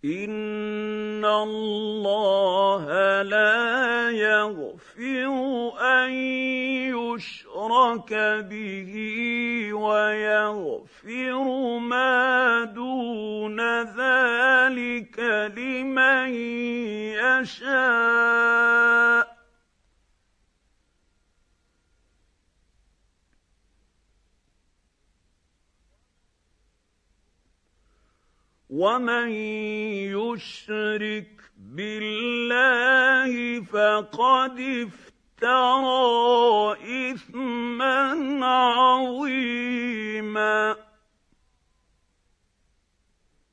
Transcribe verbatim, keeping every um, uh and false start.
إِنَّ اللَّهَ لَا يَغْفِرُ أَن يُشْرَكَ بِهِ وَيَغْفِرُ مَا دُونَ ذَلِكَ لِمَن يَشَاءُ ۚ وَمَن يُشْرِكْ بِاللَّهِ فَقَدِ افْتَرَىٰ إِثْمًا عَظِيمًا.